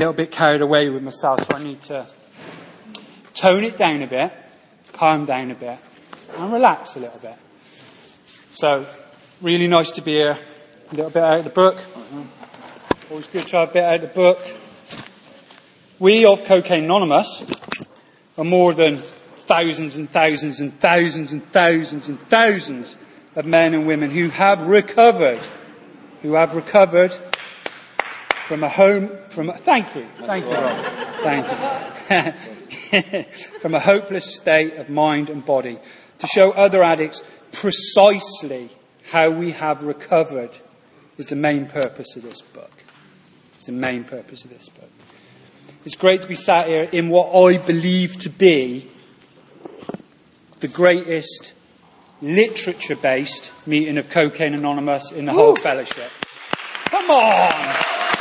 little bit carried away with myself, so I need to tone it down a bit, calm down a bit, and relax a little bit. So, really nice to be here. A little bit out of the book. Always good to have a bit out of the book. We of Cocaine Anonymous are more than thousands and thousands and thousands and thousands and thousands of men and women who have recovered from a from a hopeless state of mind and body, to show other addicts precisely how we have recovered is the main purpose of this book. It's the main purpose of this book. It's great to be sat here in what I believe to be the greatest literature-based meeting of Cocaine Anonymous in the whole fellowship. Come on!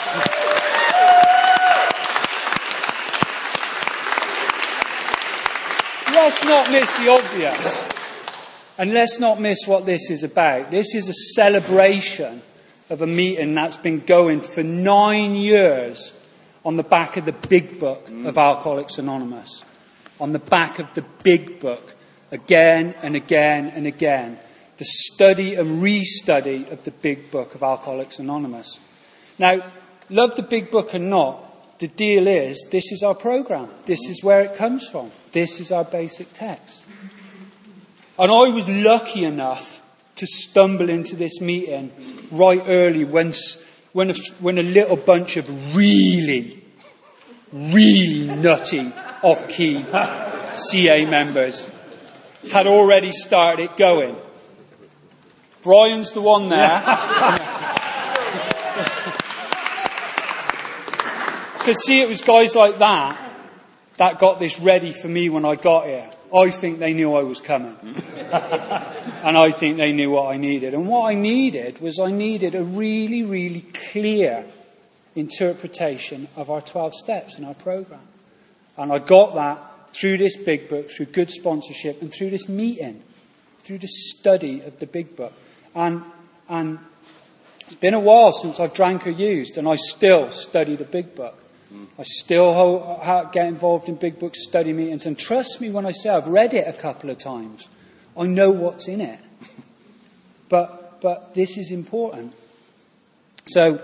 Let's not miss the obvious. And let's not miss what this is about. This is a celebration of a meeting that's been going for 9 years on the back of the big book of Alcoholics Anonymous. On the back of the big book, again and again and again. The study and re-study of the big book of Alcoholics Anonymous. Now, love the big book or not, the deal is, this is our programme. This is where it comes from. This is our basic text. And I was lucky enough to stumble into this meeting right early when a little bunch of really, really nutty, off-key CA members had already started it going. Brian's the one there. Because see, it was guys like that got this ready for me when I got here. I think they knew I was coming. And I think they knew what I needed. And what I needed was a really, really clear interpretation of our 12 steps in our programme. And I got that through this big book, through good sponsorship, and through this meeting, through the study of the big book. And it's been a while since I've drank or used, and I still study the big book. I still get involved in big book study meetings, and trust me when I say I've read it a couple of times. I know what's in it. But this is important. So,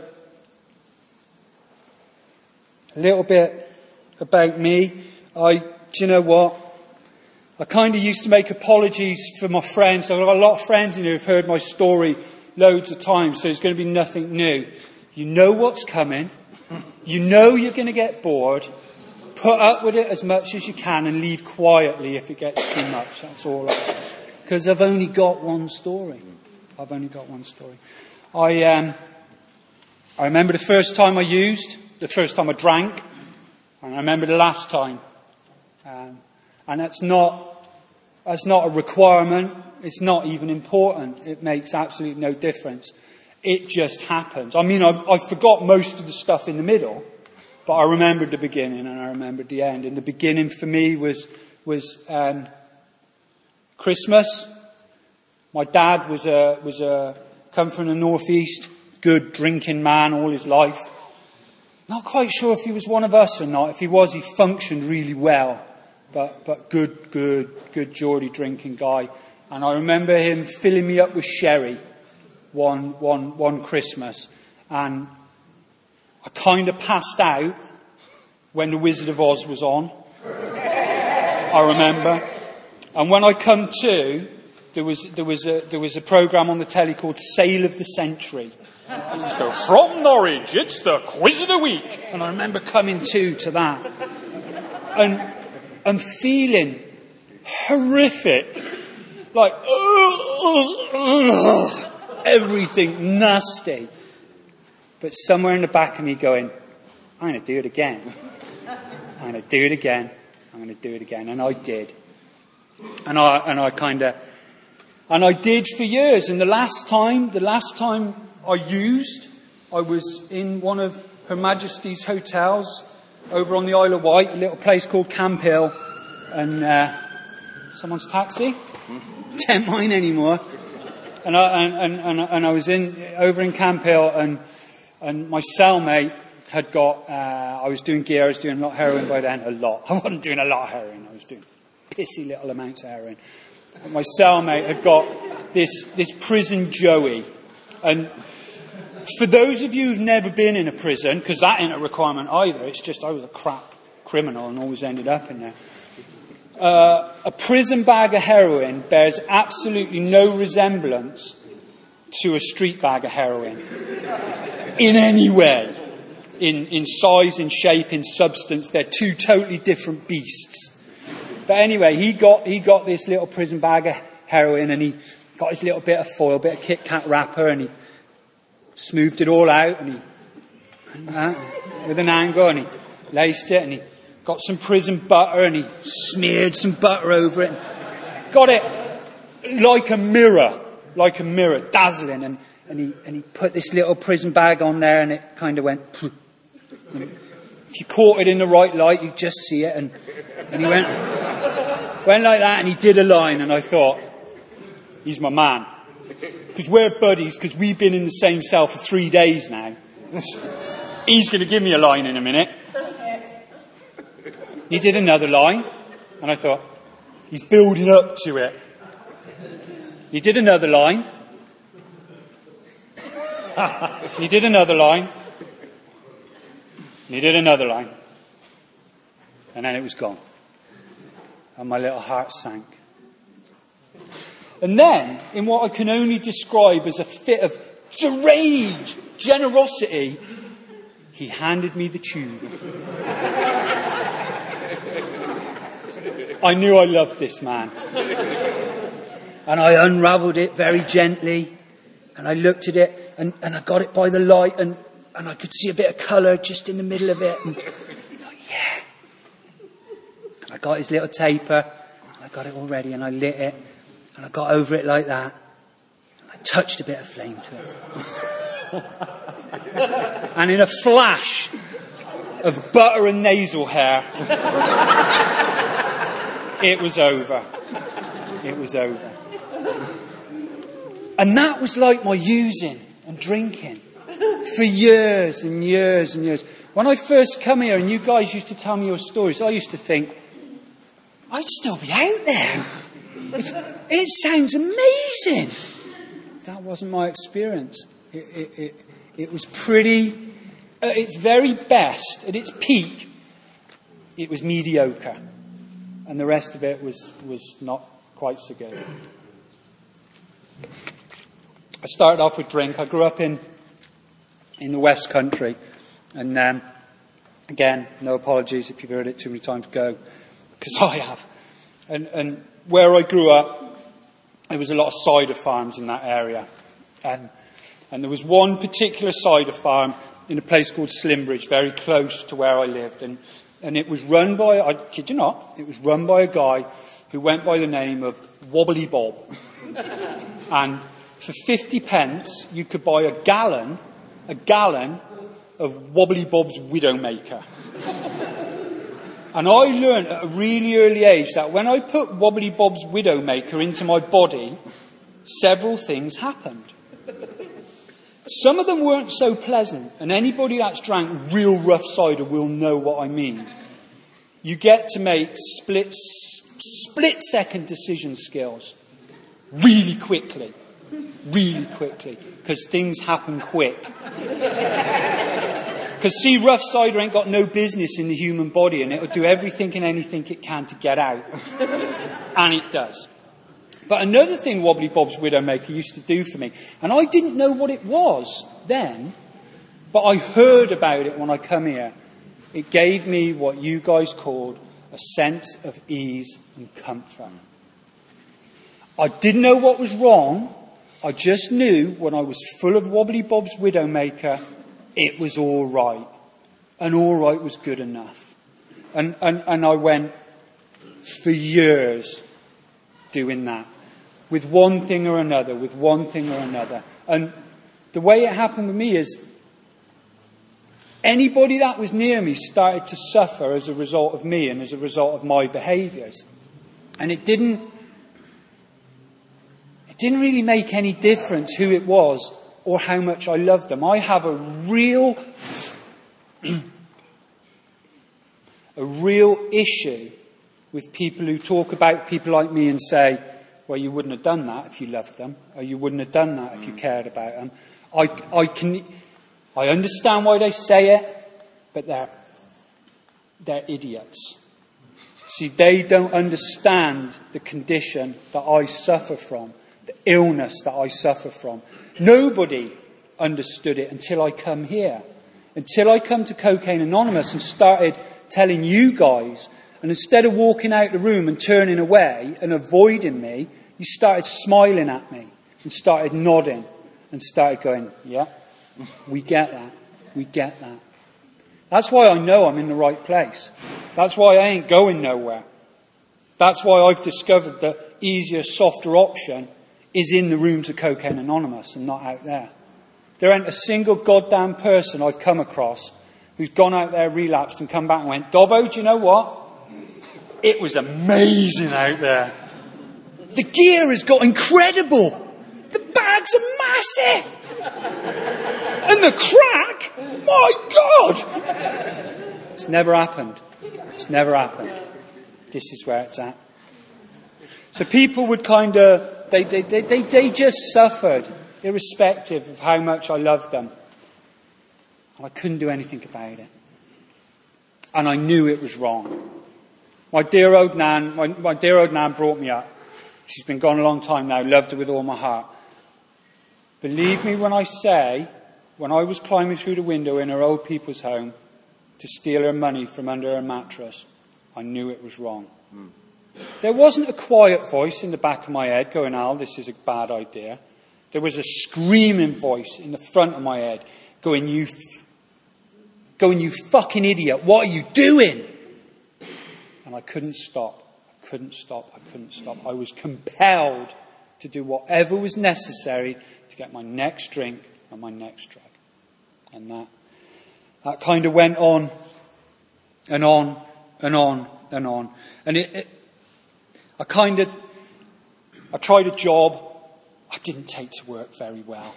a little bit about me. Do you know what? I kind of used to make apologies for my friends. I've got a lot of friends in here who've heard my story loads of times, so it's going to be nothing new. You know what's coming. You know you're going to get bored. Put up with it as much as you can and leave quietly if it gets too much. That's all I ask. Because I've only got one story. I remember the first time I used, the first time I drank, and I remember the last time. And that's not a requirement. It's not even important. It makes absolutely no difference. It just happens. I mean, I forgot most of the stuff in the middle, but I remembered the beginning and I remembered the end. And the beginning for me was Christmas. My dad was come from the northeast, good drinking man all his life. Not quite sure if he was one of us or not. If he was, he functioned really well. But good Geordie drinking guy. And I remember him filling me up with sherry one Christmas. And I kind of passed out when The Wizard of Oz was on. I remember. And when I come to, there was a programme on the telly called Sale of the Century. Let's go from Norwich, it's the quiz of the week. And I remember coming to that. And feeling horrific. Like, everything nasty. But somewhere in the back of me going, I'm going to do it again. I'm going to do it again. I'm going to do it again. And I did. And I did for years. And the last time I used, I was in one of Her Majesty's hotels over on the Isle of Wight, a little place called Camp Hill. And someone's taxi? Don't mine anymore. And I was over in Camp Hill, and my cellmate had got, I was doing gear, I was doing a lot of heroin by then, a lot. I wasn't doing a lot of heroin, I was doing pissy little amounts of heroin. And my cellmate had got this prison Joey. And for those of you who've never been in a prison, because that ain't a requirement either, it's just I was a crap criminal and always ended up in there. A prison bag of heroin bears absolutely no resemblance to a street bag of heroin in any way. In size, in shape, in substance, they're two totally different beasts. But anyway, he got this little prison bag of heroin, and he got his little bit of foil, bit of Kit Kat wrapper, and he smoothed it all out, and with an angle, and he laced it, and he got some prison butter, and he smeared some butter over it, and got it like a mirror, dazzling, and he put this little prison bag on there, and it kind of went. And if you caught it in the right light, you'd just see it, and he went like that, and he did a line, and I thought, he's my man. Because we're buddies, because we've been in the same cell for 3 days now. He's going to give me a line in a minute. He did another line, and I thought, he's building up to it. He did another line. He did another line. He did another line. And then it was gone. And my little heart sank. And then, in what I can only describe as a fit of deranged generosity, he handed me the tube. I knew I loved this man. And I unravelled it very gently. And I looked at it, and I got it by the light, and I could see a bit of colour just in the middle of it. And I thought, yeah. And I got his little taper, and I got it all ready, and I lit it, and I got over it like that. And I touched a bit of flame to it. And in a flash of butter and nasal hair, it was over. It was over. And that was like my using and drinking for years and years and years. When I first come here and you guys used to tell me your stories, I used to think, I'd still be out there. It sounds amazing. That wasn't my experience. It was pretty, at its very best, at its peak, it was mediocre. And the rest of it was not quite so good. I started off with drink. I grew up in the West Country. And again, no apologies if you've heard it too many times ago, because I have. And where I grew up, there was a lot of cider farms in that area. And there was one particular cider farm in a place called Slimbridge, very close to where I lived. And it was run by, I kid you not, it was run by a guy who went by the name of Wobbly Bob. And for 50 pence, you could buy a gallon of Wobbly Bob's Widowmaker. And I learned at a really early age that when I put Wobbly Bob's Widowmaker into my body, several things happened. Some of them weren't so pleasant, and anybody that's drank real rough cider will know what I mean. You get to make split-second decision skills really quickly, because things happen quick. Because see, rough cider ain't got no business in the human body, and it'll do everything and anything it can to get out. And it does. But another thing Wobbly Bob's Widowmaker used to do for me, and I didn't know what it was then, but I heard about it when I come here. It gave me what you guys called a sense of ease and comfort. I didn't know what was wrong. I just knew when I was full of Wobbly Bob's Widowmaker, it was all right. And all right was good enough. And I went for years doing that. With one thing or another. And the way it happened with me is anybody that was near me started to suffer as a result of me and as a result of my behaviours. And it didn't really make any difference who it was or how much I loved them. I have a real a real issue with people who talk about people like me and say, well, you wouldn't have done that if you loved them, or you wouldn't have done that if you cared about them. I understand why they say it, but they're idiots. See, they don't understand the condition that I suffer from, the illness that I suffer from. Nobody understood it until I come here. Until I come to Cocaine Anonymous and started telling you guys, and instead of walking out the room and turning away and avoiding me, you started smiling at me and started nodding and started going, yeah, we get that. We get that. That's why I know I'm in the right place. That's why I ain't going nowhere. That's why I've discovered the easier, softer option is in the rooms of Cocaine Anonymous and not out there. There ain't a single goddamn person I've come across who's gone out there, relapsed and come back and went, Dobbo, do you know what? It was amazing out there. The gear has got incredible. The bags are massive. And the crack, my God! It's never happened. It's never happened. This is where it's at. So people would they just suffered, irrespective of how much I loved them. And I couldn't do anything about it. And I knew it was wrong. My dear old Nan brought me up. She's been gone a long time now, loved her with all my heart. Believe me when I say, when I was climbing through the window in her old people's home to steal her money from under her mattress, I knew it was wrong. There wasn't a quiet voice in the back of my head going, Al, this is a bad idea. There was a screaming voice in the front of my head going, you fucking idiot, what are you doing? And I couldn't stop. I couldn't stop. I was compelled to do whatever was necessary to get my next drink and my next drug. And that kind of went on and on and on and on. And I tried a job. I didn't take to work very well.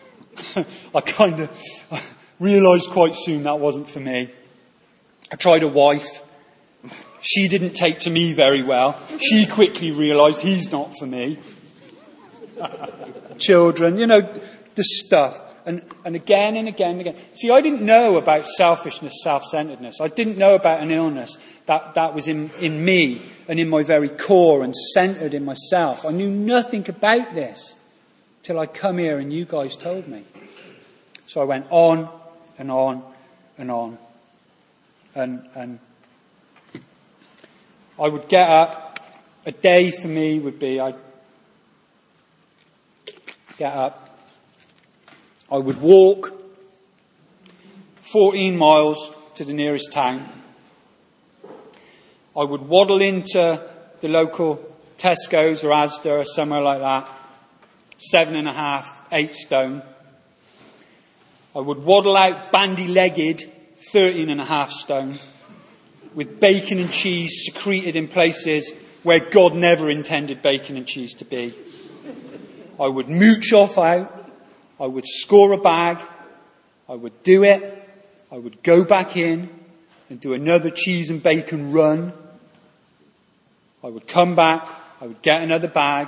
I realised quite soon that wasn't for me. I tried a wife. She didn't take to me very well. She quickly realised he's not for me. Children, the stuff. And again and again and again. See, I didn't know about selfishness, self-centeredness. I didn't know about an illness that was in me and in my very core and centred in myself. I knew nothing about this till I come here and you guys told me. So I went on and on and on. And I would get up. A day for me would be I'd get up. I would walk 14 miles to the nearest town. I would waddle into the local Tesco's or Asda or somewhere like that. 7.5, 8 stone. I would waddle out bandy-legged, 13.5 stone, with bacon and cheese secreted in places where God never intended bacon and cheese to be. I would mooch off out. I would score a bag. I would do it. I would go back in and do another cheese and bacon run. I would come back. I would get another bag.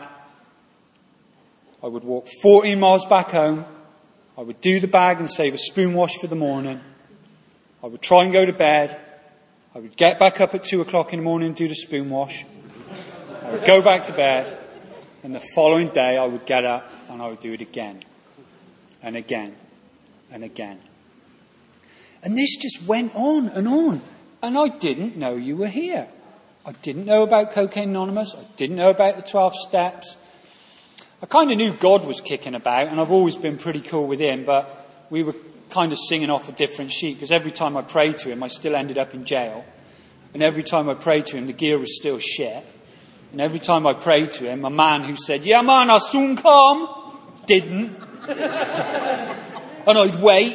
I would walk 14 miles back home. I would do the bag and save a spoon wash for the morning. I would try and go to bed. I would get back up at 2 o'clock in the morning and do the spoon wash. I would go back to bed. And the following day I would get up and I would do it again. And again. And again. And this just went on and on. And I didn't know you were here. I didn't know about Cocaine Anonymous. I didn't know about the 12 steps. I kind of knew God was kicking about, and I've always been pretty cool with him, but we were kind of singing off a different sheet, because every time I prayed to him, I still ended up in jail. And every time I prayed to him, the gear was still shit. And every time I prayed to him, a man who said, yeah man, I'll soon come, didn't. And I'd wait.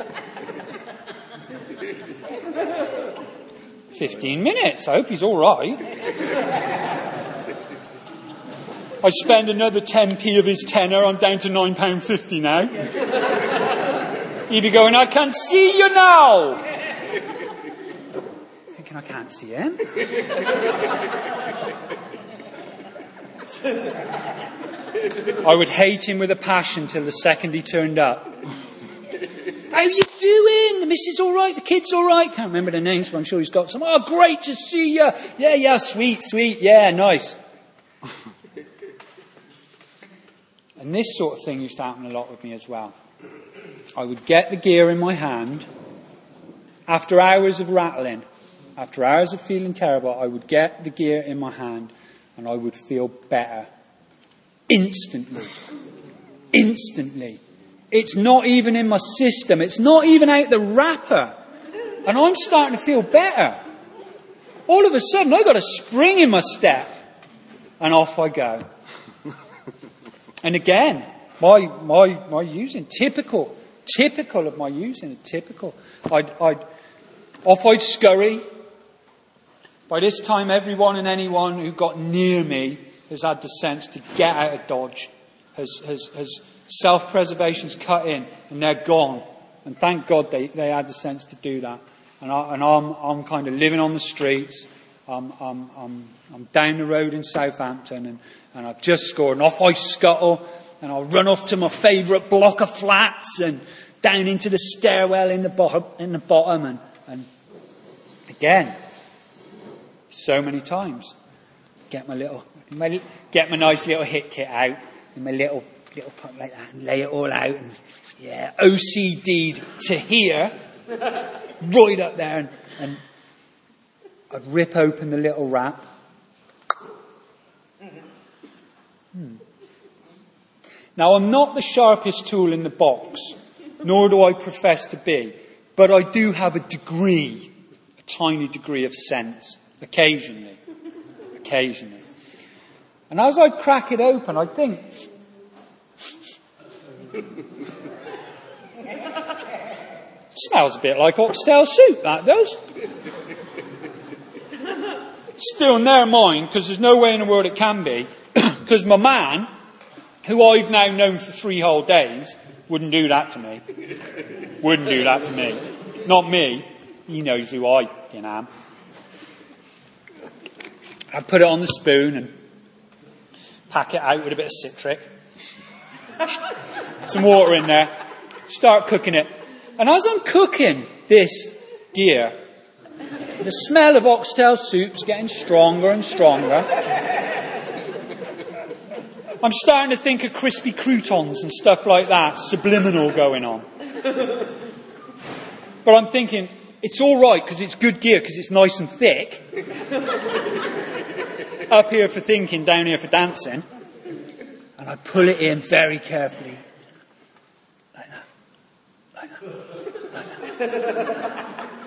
15 minutes, I hope he's all right. I spend another 10p of his tenner, I'm down to £9.50 now. He'd be going, I can see you now. thinking I can't see him. I would hate him with a passion till the second he turned up. How you doing? The missus all right? The kids all right? Can't remember their names, but I'm sure he's got some. Oh, great to see you. Yeah, sweet. Yeah, nice. And this sort of thing used to happen a lot with me as well. I would get the gear in my hand. After hours of rattling, after hours of feeling terrible, I would get the gear in my hand and I would feel better. Instantly. It's not even in my system. It's not even out the wrapper. And I'm starting to feel better. All of a sudden, I got a spring in my step. And off I go. And again, my using, typical of my using, typical. I'd scurry. By this time, everyone and anyone who got near me has had the sense to get out of dodge. Has self-preservation's cut in, and they're gone. And thank God they had the sense to do that. And I'm kind of living on the streets. I'm down the road in Southampton, and I've just scored. And off I scuttle, and I'll run off to my favourite block of flats, and down into the stairwell in the bottom, and again, so many times, get my nice little hit kit out, in my little pot like that, and lay it all out, and OCD'd to here, right up there, and I'd rip open the little wrap. Now, I'm not the sharpest tool in the box, nor do I profess to be, but I do have a tiny degree of sense, occasionally. And as I crack it open, I think, smells a bit like oxtail soup, that does. Still, never mind, because there's no way in the world it can be, because my man, who I've now known for 3 whole days, wouldn't do that to me. Not me. He knows who I am. I put it on the spoon and pack it out with a bit of citric. Some water in there. Start cooking it. And as I'm cooking this gear, the smell of oxtail soup's getting stronger and stronger. I'm starting to think of crispy croutons and stuff like that, subliminal going on. But I'm thinking, it's all right because it's good gear, because it's nice and thick. Up here for thinking, down here for dancing. And I pull it in very carefully. Like that.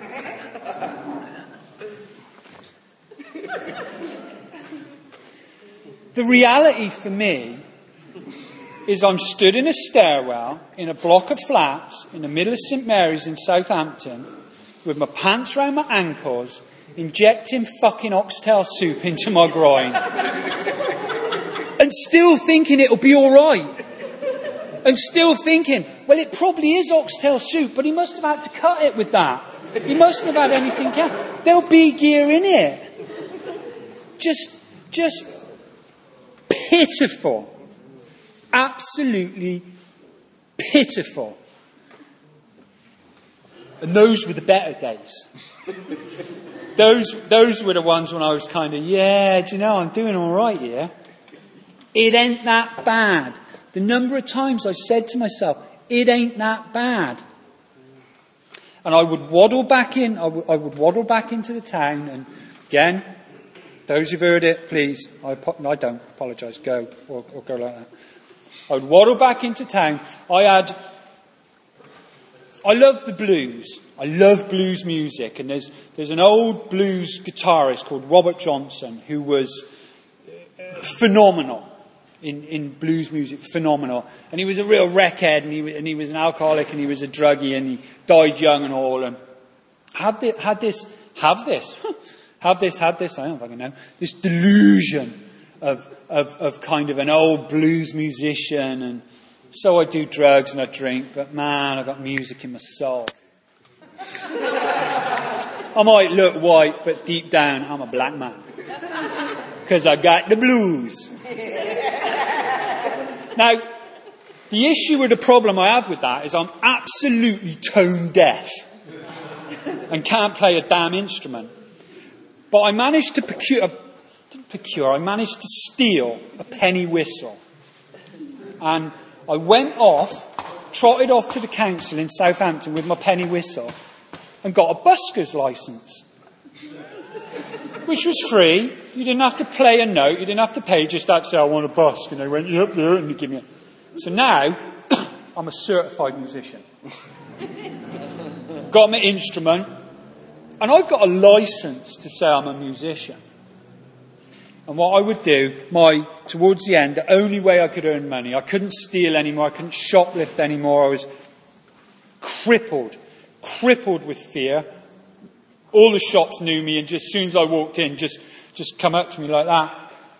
The reality for me is I'm stood in a stairwell in a block of flats in the middle of St Mary's in Southampton with my pants round my ankles, injecting fucking oxtail soup into my groin and still thinking it'll be all right. And still thinking, well, it probably is oxtail soup, but he must have had to cut it with that. He mustn't have had anything else. There'll be gear in it. Just pitiful. Absolutely pitiful. And those were the better days. Those were the ones when I was kind of, I'm doing all right here. It ain't that bad. The number of times I said to myself, it ain't that bad. And I would waddle back in. I would waddle back into the town. And again, those who've heard it, please, I don't apologise. Go or go like that. I would waddle back into town. I love the blues. I love blues music. And there's an old blues guitarist called Robert Johnson who was phenomenal in blues music, phenomenal. And he was a real wreckhead, and he was an alcoholic, and he was a druggie, and he died young and all. And had this, I don't fucking know, this delusion of kind of an old blues musician, and so I do drugs and I drink, but man, I've got music in my soul. I might look white, but deep down, I'm a black man. Because I got the blues. Now, the issue or the problem I have with that is I'm absolutely tone deaf and can't play a damn instrument. But I managed to I managed to steal a penny whistle. And I went off, trotted off to the council in Southampton with my penny whistle and got a busker's licence. Which was free. You didn't have to play a note. You didn't have to pay. You just had to say, I want a busk. And they went, yep, there, and you give me it. So now, I'm a certified musician. Got my instrument. And I've got a licence to say I'm a musician. And what I would do, towards the end, the only way I could earn money, I couldn't steal anymore, I couldn't shoplift anymore, I was crippled with fear. All the shops knew me, and just as soon as I walked in, just come up to me like that.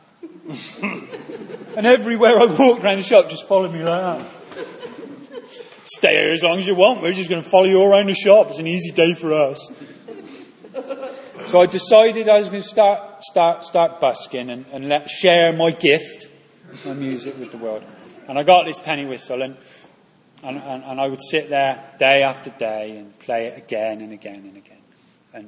And everywhere I walked around the shop, just followed me like that. Stay here as long as you want, we're just going to follow you all around the shop, it's an easy day for us. So I decided I was going to start busking and share my gift, my music, with the world. And I got this penny whistle, and I would sit there day after day and play it again and again and again. And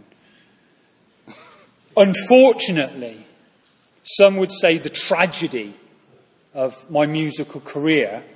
unfortunately, some would say the tragedy of my musical career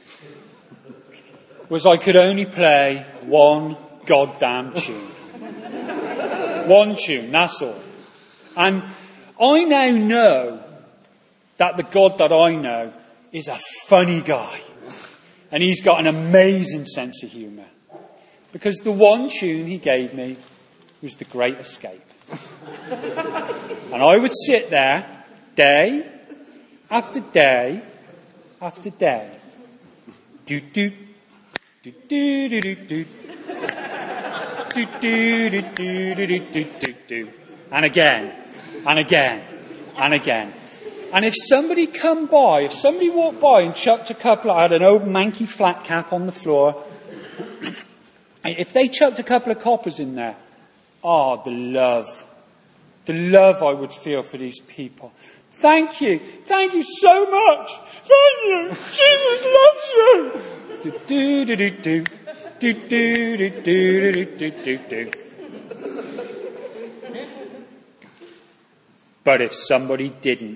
was I could only play one goddamn tune. One tune, that's all. And I now know that the God that I know is a funny guy. And he's got an amazing sense of humour. Because the one tune he gave me was The Great Escape. And I would sit there day after day after day. Do do do do do do do. Do, do, do, do, do, do, do, do. And again, and again, and again. And if somebody walked by and chucked I had an old manky flat cap on the floor. If they chucked a couple of coppers in there, the love I would feel for these people. Thank you so much. Thank you. Jesus loves you. Do, do, do, do, do. Do, do, do, do, do, do, do, do. But if somebody didn't,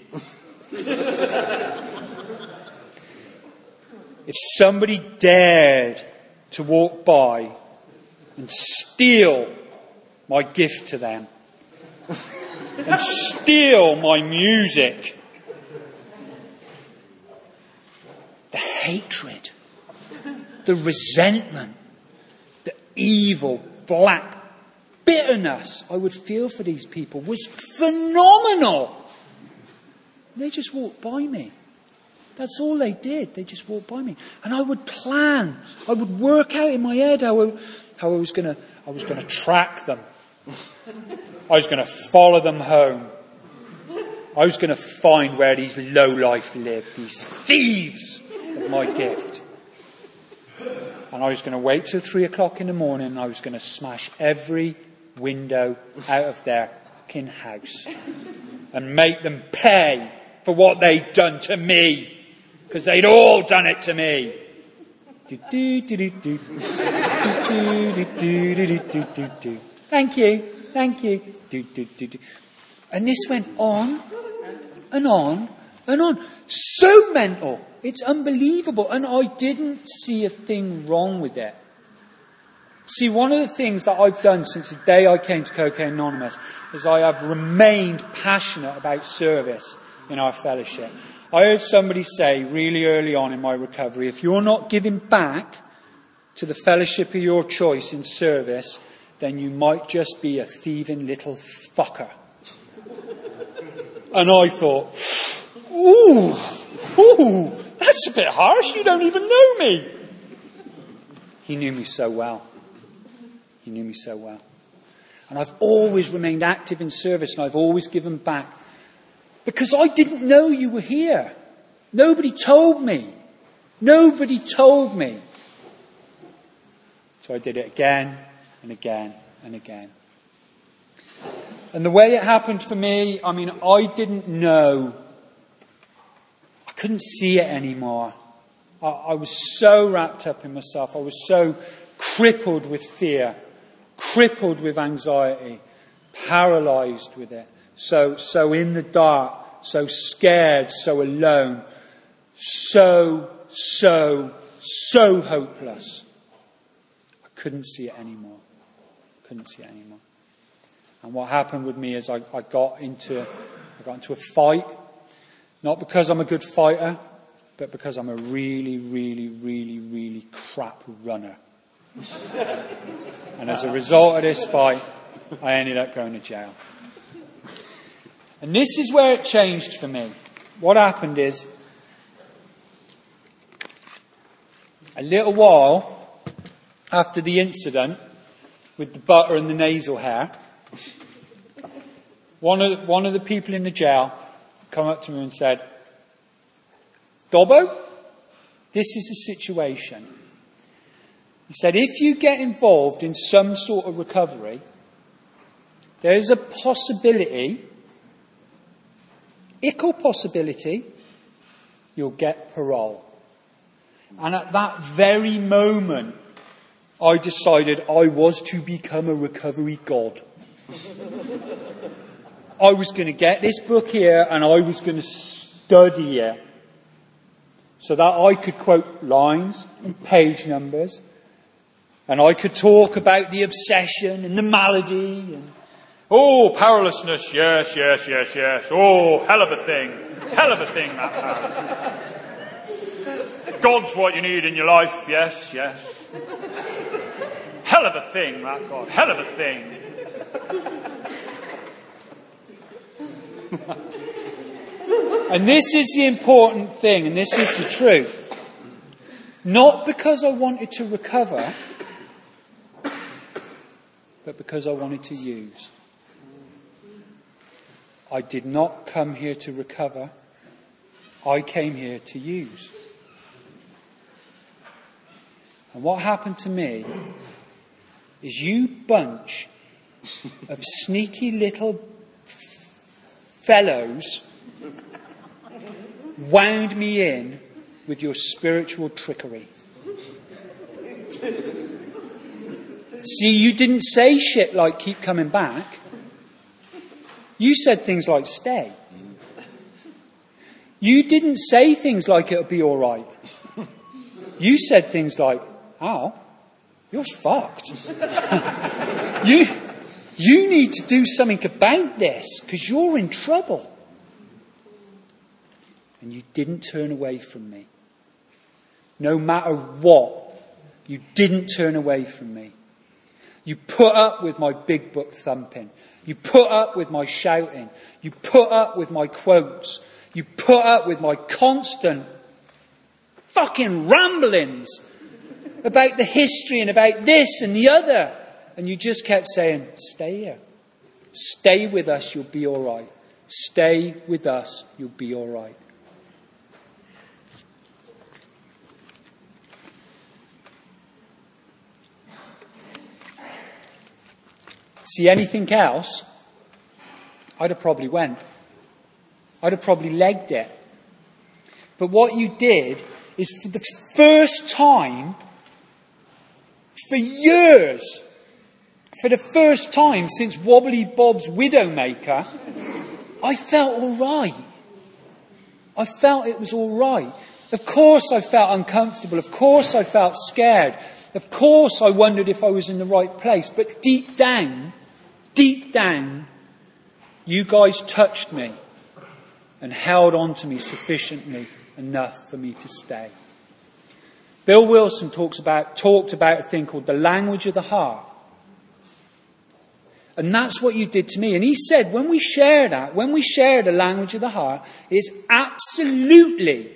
if somebody dared to walk by and steal my gift to them and steal my music, the hatred, the resentment, the evil, black bitterness I would feel for these people was phenomenal. They just walked by me. That's all they did. They just walked by me. And I would plan. I would work out in my head how I was going to track them. I was going to follow them home. I was going to find where these lowlife lived, these thieves of my gift. And I was going to wait till 3:00 in the morning and I was going to smash every window out of their fucking house and make them pay for what they'd done to me. Because they'd all done it to me. Thank you. And this went on and on and on. So mental. It's unbelievable. And I didn't see a thing wrong with it. See, one of the things that I've done since the day I came to Cocaine Anonymous is I have remained passionate about service in our fellowship. I heard somebody say really early on in my recovery, if you're not giving back to the fellowship of your choice in service, then you might just be a thieving little fucker. And I thought, ooh, that's a bit harsh. You don't even know me. He knew me so well. And I've always remained active in service and I've always given back. Because I didn't know you were here. Nobody told me. So I did it again and again and again. And the way it happened for me, I mean, I didn't know. I couldn't see it anymore. I was so wrapped up in myself. I was so crippled with fear, crippled with anxiety, paralyzed with it. So in the dark, so scared, so alone, so hopeless. I couldn't see it anymore. And what happened with me is I got into a fight, not because I'm a good fighter, but because I'm a really, really, really, really crap runner. And as a result of this fight, I ended up going to jail. And this is where it changed for me. What happened is, a little while after the incident with the butter and the nasal hair, one of the people in the jail come up to me and said, "Dobbo, this is a situation." He said, "If you get involved in some sort of recovery, there is a possibility, equal possibility, you'll get parole." And at that very moment, I decided I was to become a recovery god. I was going to get this book here and I was going to study it so that I could quote lines and page numbers, and I could talk about the obsession and the malady and, oh, powerlessness, yes. Oh, hell of a thing, that powerlessness. God's what you need in your life, yes. Hell of a thing, that God, hell of a thing. And this is the important thing, and this is the truth. Not because I wanted to recover, but because I wanted to use. I did not come here to recover. I came here to use. And what happened to me is you bunch of sneaky little fellows wound me in with your spiritual trickery. See, you didn't say shit like keep coming back. You said things like stay. You didn't say things like it'll be all right. You said things like, "Al, you're fucked. You need to do something about this because you're in trouble." And you didn't turn away from me. No matter what, you didn't turn away from me. You put up with my big book thumping. You put up with my shouting. You put up with my quotes. You put up with my constant fucking ramblings about the history and about this and the other. And you just kept saying, "Stay here. Stay with us, you'll be all right. Stay with us, you'll be all right." See, anything else, I'd have probably went. I'd have probably legged it. But what you did is, for the first time for years, for the first time since Wobbly Bob's Widowmaker, I felt all right. I felt it was all right. Of course I felt uncomfortable. Of course I felt scared. Of course I wondered if I was in the right place. But deep down, you guys touched me and held on to me sufficiently enough for me to stay. Bill Wilson talked about a thing called the language of the heart. And that's what you did to me. And he said, when we share the language of the heart, it's absolutely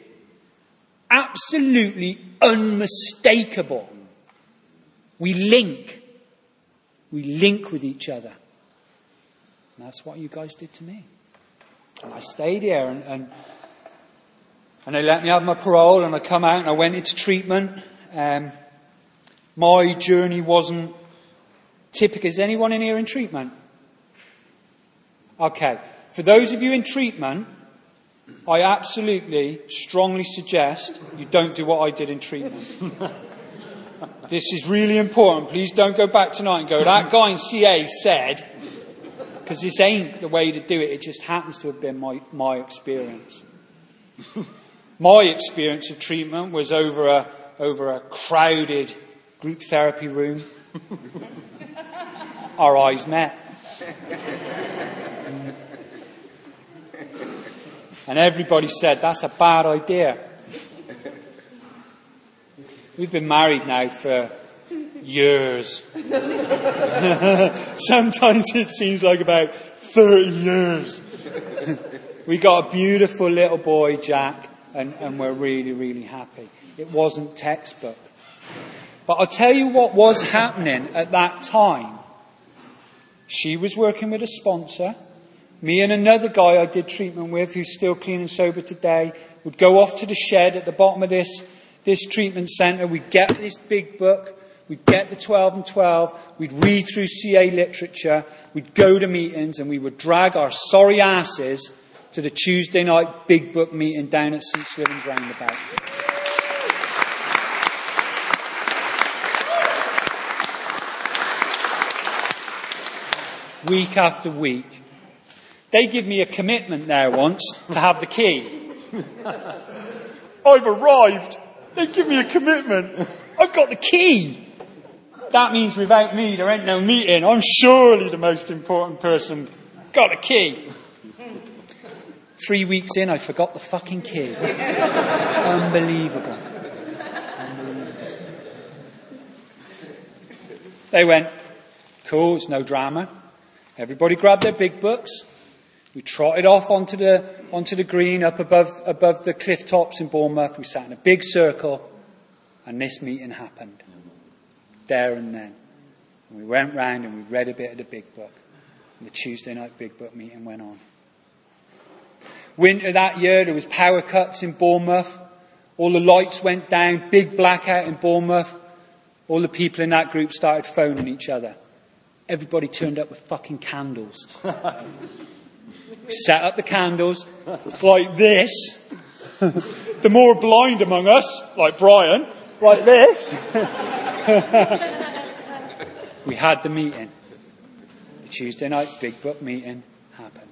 unmistakable. We link with each other. And that's what you guys did to me. And I stayed here and they let me have my parole, and I come out and I went into treatment. My journey wasn't typical. Is anyone in here in treatment? Okay. For those of you in treatment, I absolutely, strongly suggest you don't do what I did in treatment. This is really important. Please don't go back tonight and go, that guy in CA said, because this ain't the way to do it. It just happens to have been my experience. My experience of treatment was over a crowded group therapy room. Our eyes met. And everybody said, that's a bad idea. We've been married now for years. Sometimes it seems like about 30 years. We got a beautiful little boy, Jack, and we're really, really happy. It wasn't textbook. But I'll tell you what was happening at that time. She was working with a sponsor. Me and another guy I did treatment with, who's still clean and sober today, would go off to the shed at the bottom of this treatment centre. We'd get this big book. We'd get the 12 and 12. We'd read through CA literature. We'd go to meetings and we would drag our sorry asses to the Tuesday night big book meeting down at St Swithin's roundabout. Week after week. They give me a commitment there once to have the key. I've arrived. They give me a commitment. I've got the key. That means without me there ain't no meeting. I'm surely the most important person. Got the key. 3 weeks in, I forgot the fucking key. Unbelievable. They went, cool, it's no drama. Everybody grabbed their big books. We trotted off onto the green up above the cliff tops in Bournemouth. We sat in a big circle and this meeting happened. There and then. And we went round and we read a bit of the big book. And the Tuesday night big book meeting went on. Winter that year, there was power cuts in Bournemouth. All the lights went down, big blackout in Bournemouth. All the people in that group started phoning each other. Everybody turned up with fucking candles. We set up the candles like this. The more blind among us, like Brian, like this. We had the meeting. The Tuesday night big book meeting happened.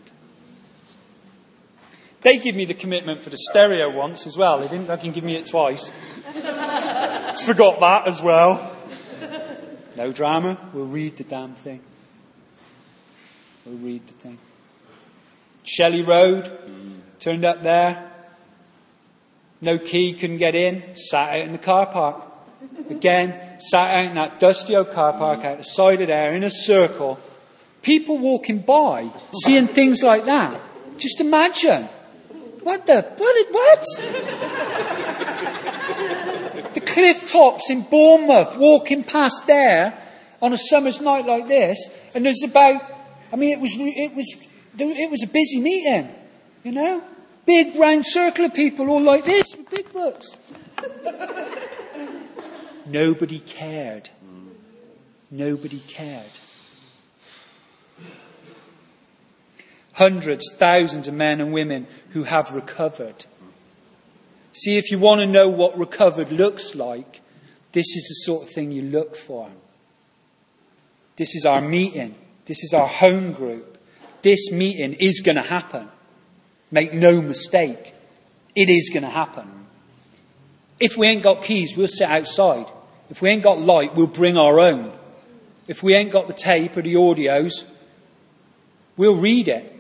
They give me the commitment for the stereo once as well. They didn't fucking give me it twice. Forgot that as well. No drama. We'll read the damn thing. We'll read the thing. Shelley Road. Turned up there. No key, couldn't get in. Sat out in the car park. Again, sat out in that dusty old car park out the side of there in a circle. People walking by, seeing things like that. Just imagine. What? The cliff tops in Bournemouth, walking past there on a summer's night like this, and there's about, it was a busy meeting, you know? Big round circle of people all like this with big books. Nobody cared. Nobody cared. Hundreds, thousands of men and women who have recovered. See, if you want to know what recovered looks like, this is the sort of thing you look for. This is our meeting. This is our home group. This meeting is going to happen. Make no mistake. It is going to happen. If we ain't got keys, we'll sit outside. If we ain't got light, we'll bring our own. If we ain't got the tape or the audios, we'll read it.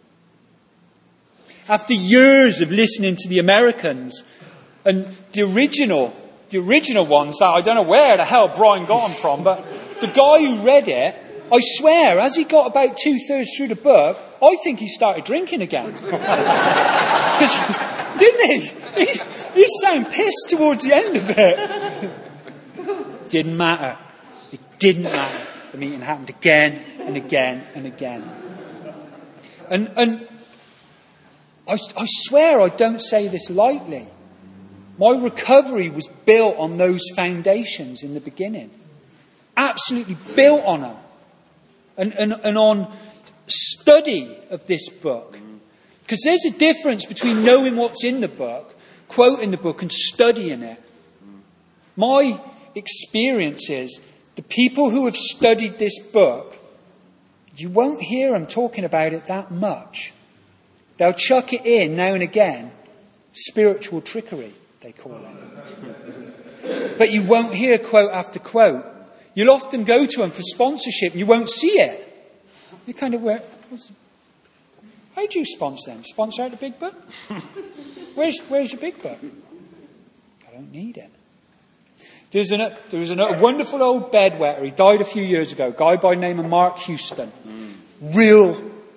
After years of listening to the Americans and the original ones that I don't know where the hell Brian got them from, but the guy who read it, I swear, as he got about 2/3 through the book, I think he started drinking again. Because, didn't he? He sounded pissed towards the end of it. Didn't matter. It didn't matter. The meeting happened again and again and again. And I swear I don't say this lightly. My recovery was built on those foundations in the beginning. Absolutely built on them. And on study of this book. Because there's a difference between knowing what's in the book, quoting the book, and studying it. My experience is the people who have studied this book, you won't hear them talking about it that much. They'll chuck it in now and again. Spiritual trickery, they call it. But you won't hear quote after quote. You'll often go to them for sponsorship and you won't see it. You kind of work, how do you sponsor them? Sponsor out the big book? Where's your big book? I don't need it. There was a wonderful old bedwetter. He died a few years ago. A guy by the name of Mark Houston. Real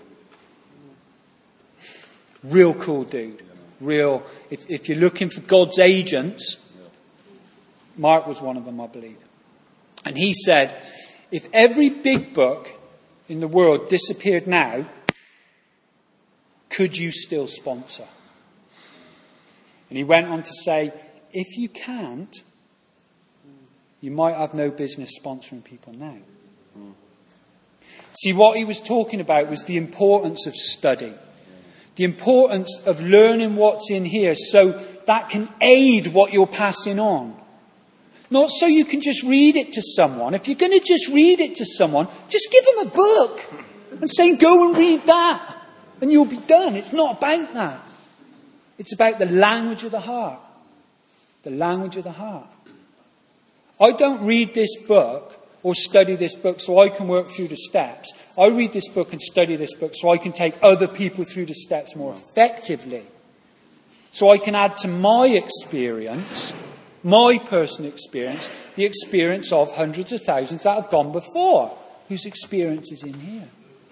cool dude. If you're looking for God's agents, Mark was one of them, I believe. And he said, if every big book in the world disappeared now, could you still sponsor? And he went on to say, if you can't, you might have no business sponsoring people now. See, what he was talking about was the importance of study. The importance of learning what's in here so that can aid what you're passing on. Not so you can just read it to someone. If you're going to just read it to someone, just give them a book and say, go and read that. And you'll be done. It's not about that. It's about the language of the heart. The language of the heart. I don't read this book or study this book so I can work through the steps. I read this book and study this book so I can take other people through the steps more effectively. So I can add to my experience, my personal experience, the experience of hundreds of thousands that have gone before, whose experience is in here.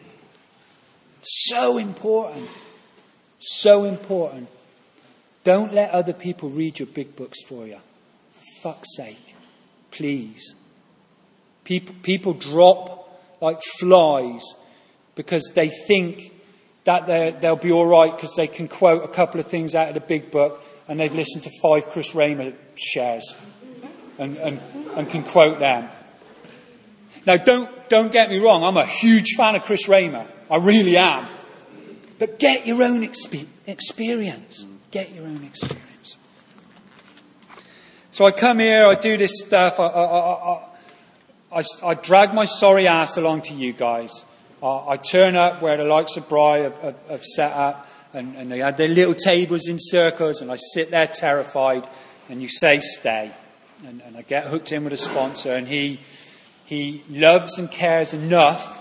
So important. So important. Don't let other people read your big books for you. For fuck's sake. Please. People drop like flies because they think that they'll be all right because they can quote a couple of things out of the big book and they've listened to 5 Chris Raymer shares and can quote them. Now, don't get me wrong. I'm a huge fan of Chris Raymer. I really am. But get your own experience. Get your own experience. So I come here, I do this stuff, I drag my sorry ass along to you guys. I turn up where the likes of Bry have set up, and they had their little tables in circles, and I sit there terrified, and you say stay. And I get hooked in with a sponsor, and he loves and cares enough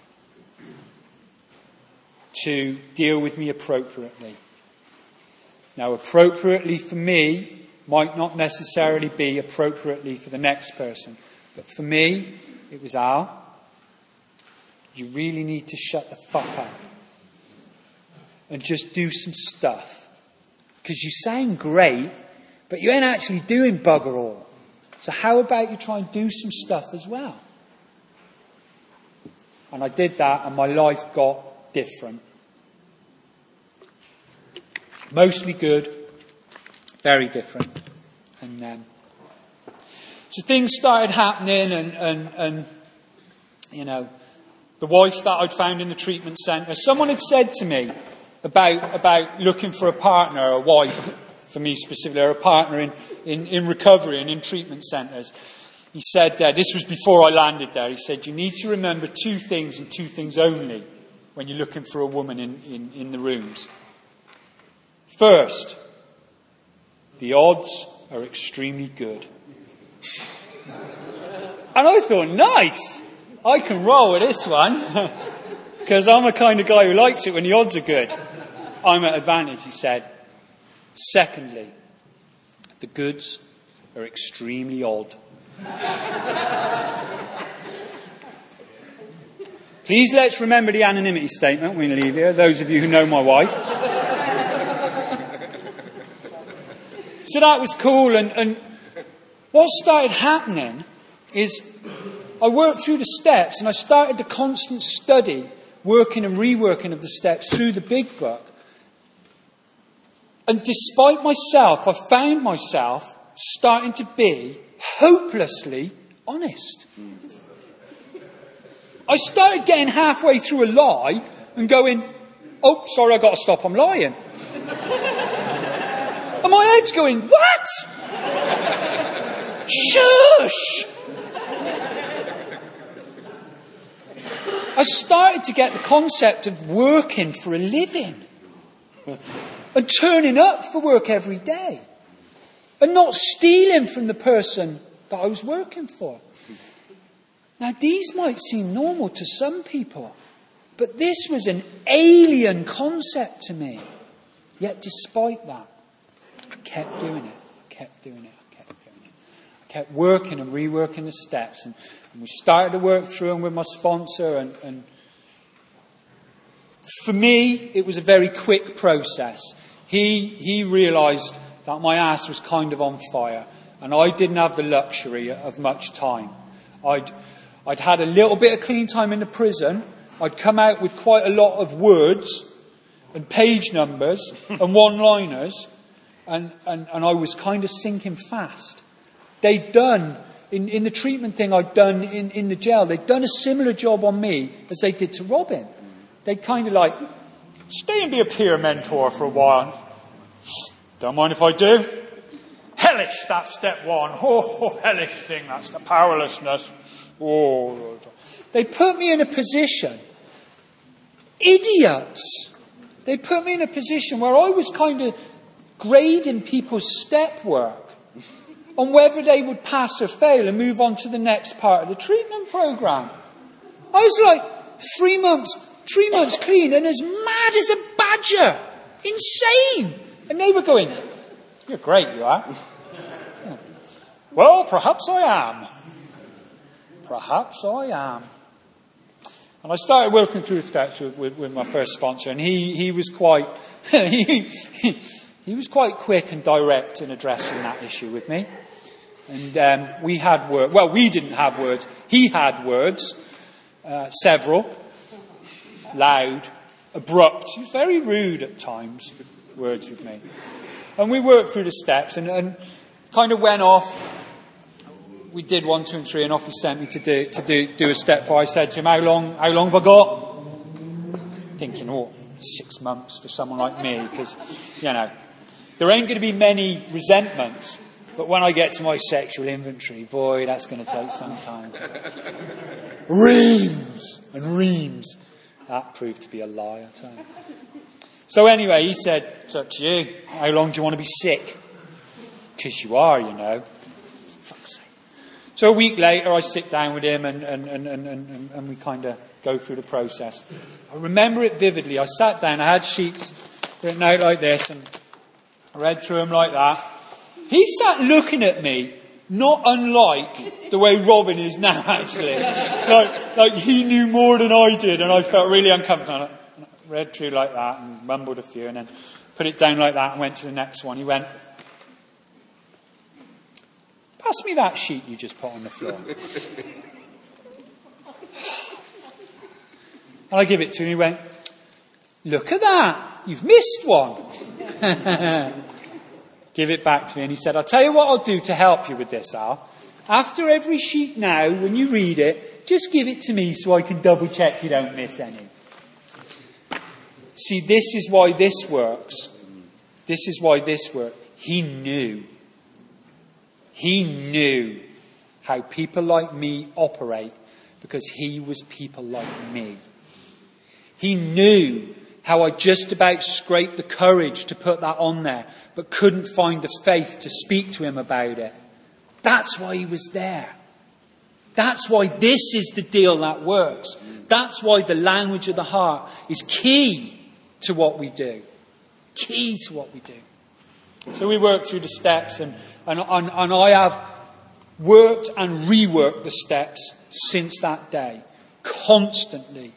to deal with me appropriately. Now, appropriately for me might not necessarily be appropriately for the next person. But for me, it was Al. You really need to shut the fuck up. And just do some stuff. Because you sound great, but you ain't actually doing bugger all. So how about you try and do some stuff as well? And I did that, and my life got different. Mostly good. Very different. And so things started happening and you know, the wife that I'd found in the treatment centre, someone had said to me about looking for a partner, a wife for me specifically, or a partner in recovery and in treatment centres. He said, this was before I landed there, he said, you need to remember 2 things and 2 things only when you're looking for a woman in the rooms. First, the odds are extremely good. And I thought, nice, I can roll with this one. Because I'm the kind of guy who likes it when the odds are good. I'm at advantage, he said. Secondly, the goods are extremely odd. Please let's remember the anonymity statement when we leave here, those of you who know my wife. So that was cool, and what started happening is I worked through the steps and I started the constant study, working and reworking of the steps through the big book. And despite myself, I found myself starting to be hopelessly honest. I started getting halfway through a lie and going, oh, sorry, I've got to stop, I'm lying. And my head's going, what? Shush! I started to get the concept of working for a living and turning up for work every day and not stealing from the person that I was working for. Now, these might seem normal to some people, but this was an alien concept to me. Yet despite that, I kept doing it. I kept working and reworking the steps. And we started to work through them with my sponsor. And for me, it was a very quick process. He realised that my ass was kind of on fire. And I didn't have the luxury of much time. I'd had a little bit of clean time in the prison. I'd come out with quite a lot of words and page numbers and one-liners. And I was kind of sinking fast. They'd done, in the treatment thing I'd done in the jail, they'd done a similar job on me as they did to Robin. They'd kind of like, stay and be a peer mentor for a while. Don't mind if I do. Hellish, that's step one. Oh, hellish thing, that's the powerlessness. Oh. They put me in a position, idiots. They put me in a position where I was kind of grading people's step work on whether they would pass or fail and move on to the next part of the treatment programme. I was like 3 months clean and as mad as a badger. Insane. And they were going, you're great, you are. Yeah. Well, perhaps I am. And I started working through the steps with my first sponsor, and he was quite he was quite quick and direct in addressing that issue with me. And we had words. Well, we didn't have words. He had words, several, loud, abrupt. He was very rude at times, words with me. And we worked through the steps and kind of went off. We did 1, 2, and 3, and off he sent me to do a step 4. I said to him, how long have I got? Thinking, 6 months for someone like me, because, there ain't going to be many resentments. But when I get to my sexual inventory, boy, that's going to take some time. Reams and reams. That proved to be a lie, I tell you. So anyway, he said, it's up to you. How long do you want to be sick? Because you are, Fuck's sake. So a week later, I sit down with him and we kind of go through the process. I remember it vividly. I sat down, I had sheets written out like this, and I read through them like that. He sat looking at me, not unlike the way Robin is now, actually. Like he knew more than I did, and I felt really uncomfortable. I read through like that and mumbled a few, and then put it down like that and went to the next one. He went, pass me that sheet you just put on the floor. And I give it to him. He went, look at that. You've missed one. Give it back to me. And he said, I'll tell you what I'll do to help you with this, Al. After every sheet now, when you read it, just give it to me so I can double check you don't miss any. See, this is why this works. This is why this worked. He knew. He knew how people like me operate because he was people like me. He knew how I just about scraped the courage to put that on there, but couldn't find the faith to speak to him about it. That's why he was there. That's why this is the deal that works. That's why the language of the heart is key to what we do. Key to what we do. So we work through the steps, and I have worked and reworked the steps since that day. Constantly.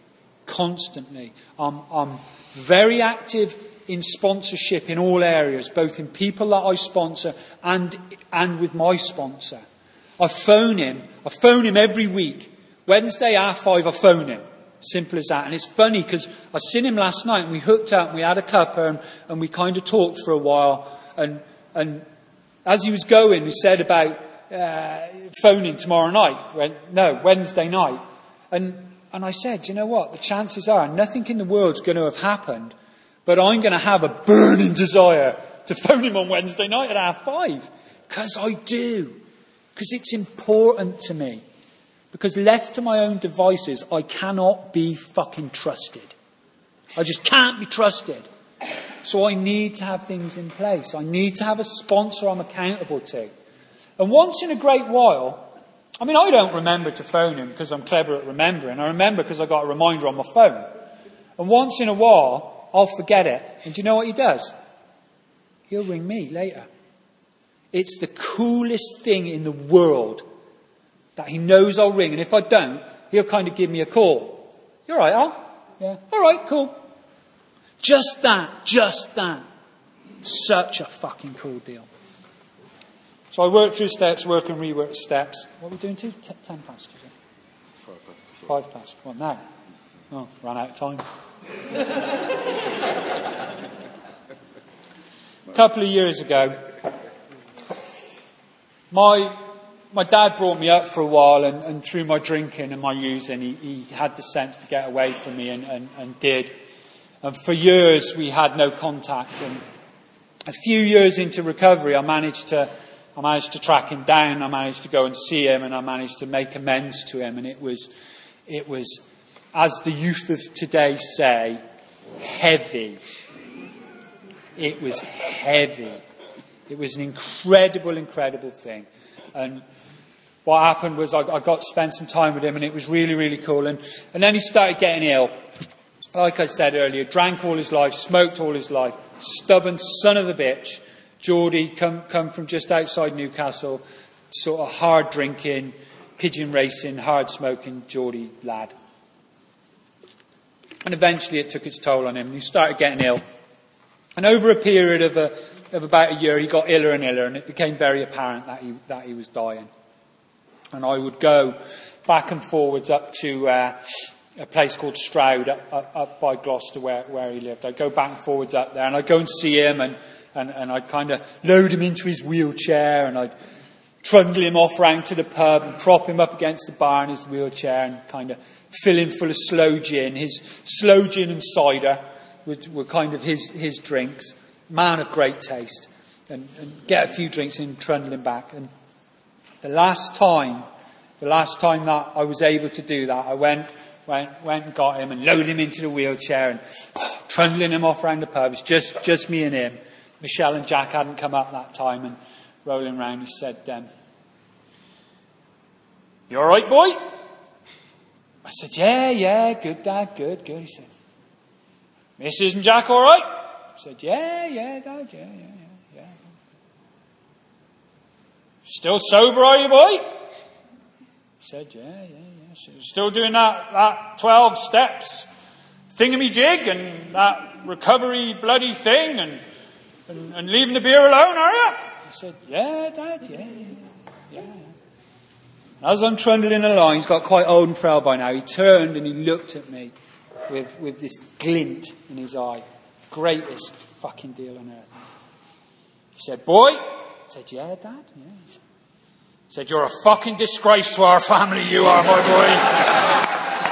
I'm very active in sponsorship in all areas, both in people that I sponsor and with my sponsor. I phone him every week. Wednesday 5:30, I phone him. Simple as that. And it's funny because I seen him last night and we hooked up and we had a cuppa and we kind of talked for a while. And as he was going, he said about phoning tomorrow night. Wednesday night. And I said, you know what? The chances are nothing in the world's going to have happened, but I'm going to have a burning desire to phone him on Wednesday night at 5:30. Because I do. Because it's important to me. Because left to my own devices, I cannot be fucking trusted. I just can't be trusted. So I need to have things in place. I need to have a sponsor I'm accountable to. And once in a great while, I don't remember to phone him because I'm clever at remembering. I remember because I got a reminder on my phone. And once in a while, I'll forget it. And do you know what he does? He'll ring me later. It's the coolest thing in the world that he knows I'll ring. And if I don't, he'll kind of give me a call. You all right, Al? Yeah. All right, cool. Just that. Such a fucking cool deal. So I work through steps, work and rework steps. What are we doing to? 10 past, is it? 5 past. What now? Oh, ran out of time. A couple of years ago, my dad brought me up for a while, and through my drinking and my using, he had the sense to get away from me and did. And for years we had no contact. And a few years into recovery, I managed to track him down. I managed to go and see him, and I managed to make amends to him. And it was, as the youth of today say, heavy. It was heavy. It was an incredible thing. And what happened was I got to spend some time with him, and it was really, really cool. And then he started getting ill. Like I said earlier, drank all his life, smoked all his life, stubborn son of a bitch. Geordie, come from just outside Newcastle, sort of hard drinking, pigeon racing, hard smoking Geordie lad. And eventually it took its toll on him, and he started getting ill. And over a period of about a year, he got iller and iller, and it became very apparent that he was dying. And I would go back and forwards up to a place called Stroud, up by Gloucester, where he lived. I'd go back and forwards up there, and I'd go and see him, and I'd kind of load him into his wheelchair, and I'd trundle him off round to the pub and prop him up against the bar in his wheelchair and kind of fill him full of slow gin. His slow gin and cider were kind of his drinks. Man of great taste. And get a few drinks and trundle him back. And the last time that I was able to do that, I went and got him and loaded him into the wheelchair and trundling him off round the pub. It's just me and him. Michelle and Jack hadn't come up that time, and rolling round, he said, "You all right, boy?" I said, "Yeah, good, Dad, good." He said, "Mrs. and Jack all right?" I said, "Yeah, Dad, yeah." "Still sober, are you, boy?" He said, "Yeah. Still doing that 12 steps thingamajig and that recovery bloody thing and leaving the beer alone, are you?" I said, "Yeah, Dad, yeah." As I'm trundling along, he's got quite old and frail by now. He turned and he looked at me with this glint in his eye. Greatest fucking deal on earth. He said, "Boy?" I said, "Yeah, Dad, yeah." He said, "You're a fucking disgrace to our family, you are, my boy."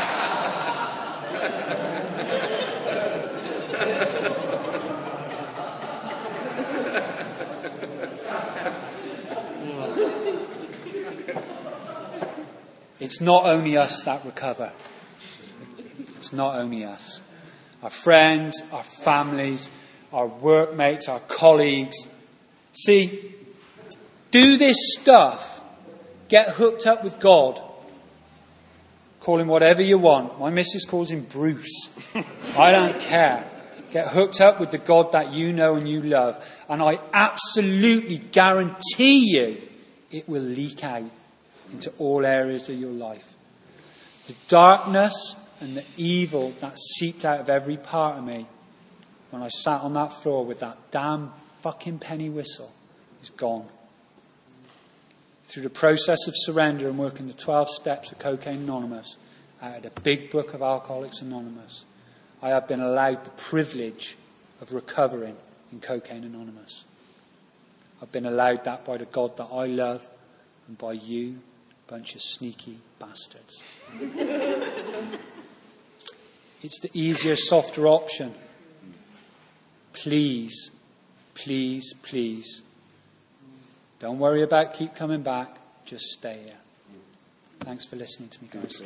It's not only us that recover. It's not only us. Our friends, our families, our workmates, our colleagues. See, do this stuff. Get hooked up with God. Call him whatever you want. My missus calls him Bruce. I don't care. Get hooked up with the God that you know and you love. And I absolutely guarantee you it will leak out into all areas of your life. The darkness and the evil that seeped out of every part of me when I sat on that floor with that damn fucking penny whistle is gone. Through the process of surrender and working the 12 steps of Cocaine Anonymous out of the big book of Alcoholics Anonymous, I have been allowed the privilege of recovering in Cocaine Anonymous. I've been allowed that by the God that I love and by you Bunch of sneaky bastards. It's the easier, softer option. Please, please, please. Don't worry about keep coming back. Just stay here. Thanks for listening to me, guys.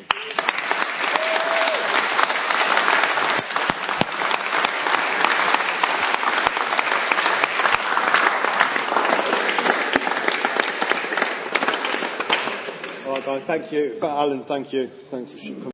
Thank you. Alan, thank you. Thanks for coming.